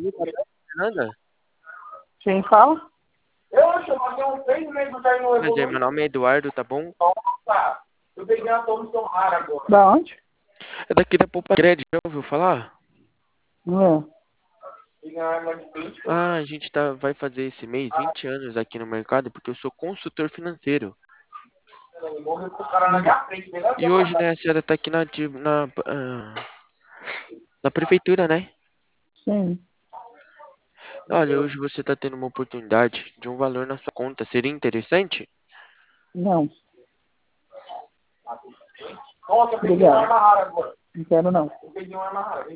Fernanda? Quem fala? Prazer, meu nome é Eduardo, tá bom? Da onde? É daqui da Poupa Crédito, já ouviu falar? Não é. Ah, a gente vai fazer esse mês 20 anos aqui no mercado porque eu sou consultor financeiro. E hoje, né, a senhora tá aqui na prefeitura, né? Sim. Olha, hoje você tá tendo uma oportunidade de um valor na sua conta. Seria interessante? Não. Obrigado. Não quero não.